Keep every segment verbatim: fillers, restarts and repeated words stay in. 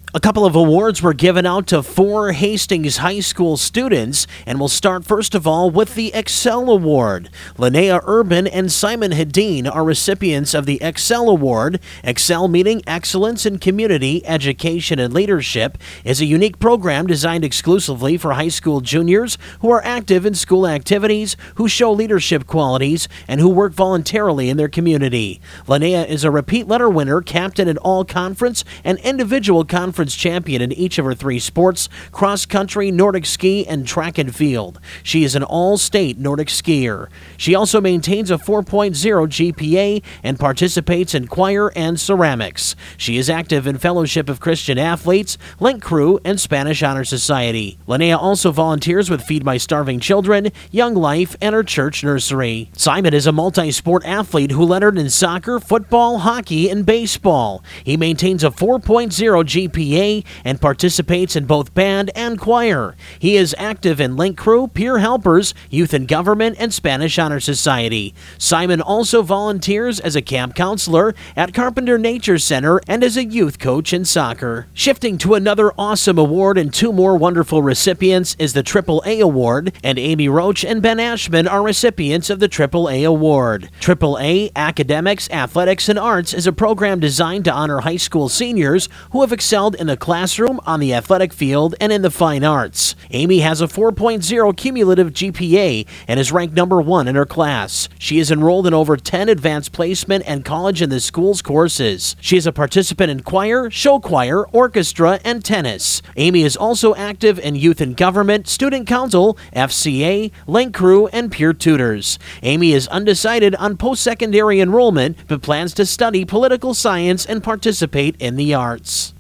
A couple of awards were given out to four Hastings High School students, and we'll start first of all with the Excel Award. Linnea Urban and Simon Hedin are recipients of the Excel Award. Excel, meaning Excellence in Community, Education, and Leadership, is a unique program designed exclusively for high school juniors who are active in school activities, who show leadership qualities, and who work voluntarily in their community. Linnea is a repeat letter winner, captain in all conference, and individual conference champion in each of her three sports: cross country, Nordic ski, and track and field. She is an all-state Nordic skier. She also maintains a four point oh G P A and participates in choir and ceramics. She is active in Fellowship of Christian Athletes, Link Crew, and Spanish Honor Society. Linnea also volunteers with Feed My Starving Children, Young Life, and her church nursery. Simon is a multi-sport athlete who lettered in soccer, football, hockey, and baseball. He maintains a four point oh G P A and participates in both band and choir. He is active in Link Crew, Peer Helpers, Youth in Government, and Spanish Honor Society. Simon also volunteers as a camp counselor at Carpenter Nature Center and as a youth coach in soccer. Shifting to another awesome award and two more wonderful recipients is the Triple A Award, and Amy Roach and Ben Ashman are recipients of the Triple A Award. Triple A Academics, Athletics, and Arts is a program designed to honor high school seniors who have excelled in the classroom, on the athletic field, and in the fine arts. Amy has a four point oh cumulative G P A and is ranked number one in her class. She is enrolled in over ten advanced placement and college in the school's courses. She is a participant in choir, show choir, orchestra, and tennis. Amy is also active in Youth in Government, Student Council, F C A, Link Crew, and Peer Tutors. Amy is undecided on post-secondary enrollment but plans to study political science and participate in the arts.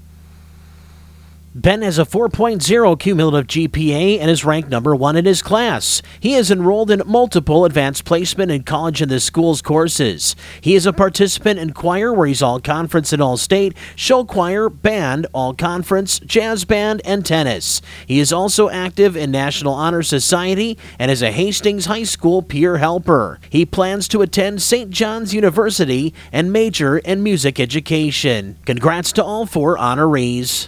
Ben has a four point oh cumulative G P A and is ranked number one in his class. He is enrolled in multiple advanced placement and college in the school's courses. He is a participant in choir, where he's all-conference and all-state, show choir, band, all-conference, jazz band, and tennis. He is also active in National Honor Society and is a Hastings High School peer helper. He plans to attend Saint John's University and major in music education. Congrats to all four honorees.